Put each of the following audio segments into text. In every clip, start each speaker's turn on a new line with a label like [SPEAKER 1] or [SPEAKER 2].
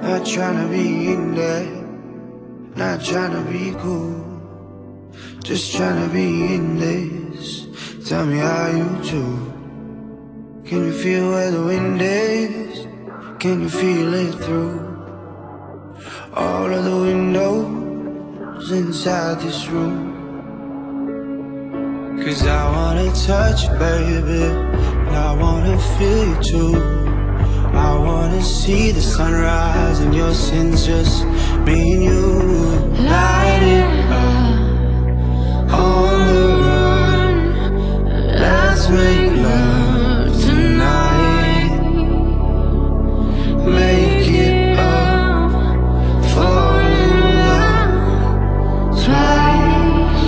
[SPEAKER 1] Not tryna be in there, not tryna be cool, just tryna be in this. Tell me how you do. Can you feel where the wind is? Can you feel it through all of the windows inside this room? 'Cause I wanna touch you, baby, and I wanna feel you too. I wanna see the sunrise and your sins, just me and you. Light it up on the run. Let's make love tonight. Make it up, fall in love twice.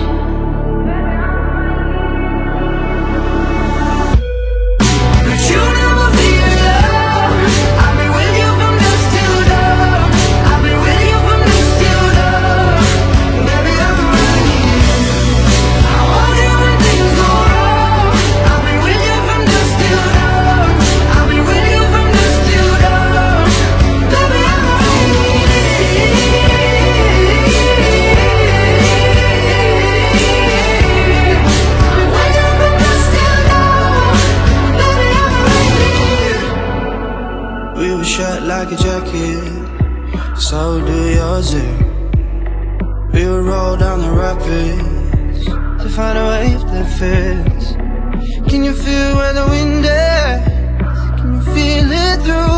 [SPEAKER 1] But you never feel love. I've been with you from dusk till dawn. I've been with you from dusk till dawn. Baby, I'm right here. I want you when things go wrong. I've been with you from dusk till dawn. I've been with you from dusk till dawn. Baby, I'm right here. I'm with you from dusk till dawn. Baby, I'm right here. We were shut like a jacket, so do yours. We would roll down the rapids to find a wave that fits. Can you feel where the wind is? Can you feel it through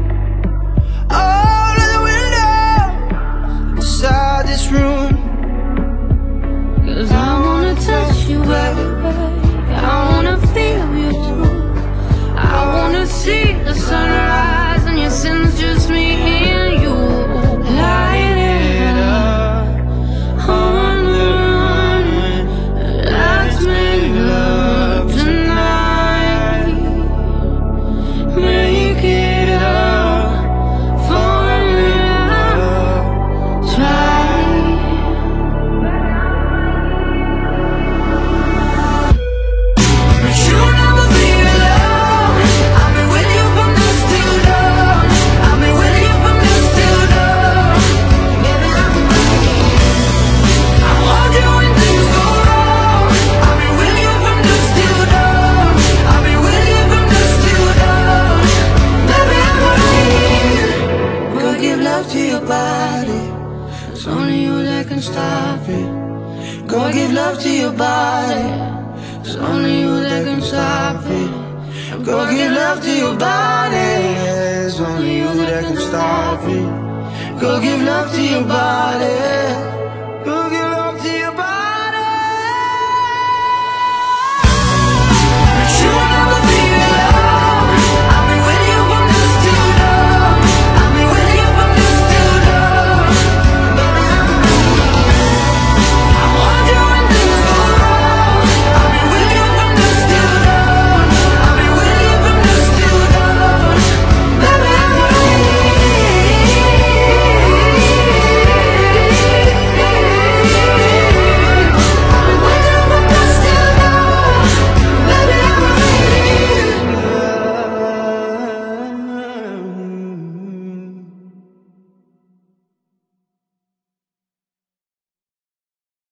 [SPEAKER 1] all of the windows inside this room?
[SPEAKER 2] 'Cause I wanna touch you, baby. I wanna feel you too. I wanna see the sunrise and your sins, just me and you. Light it up on the run. Let's make love tonight. Make it up, fall in love twice. But you never feel love. I've been with you from dusk till dawn. I've been with you from dusk till dawn. Baby, I'm right here. I want you when things go wrong. I've been with you from dusk till dawn. I've been with you from dusk till dawn. Baby, I'm right here.
[SPEAKER 1] Go give love to your body. It's only you that can stop it. Go give love to your body. It's only you that can stop it. Go give love to your body. It's only you that can stop it. Go give love to your body.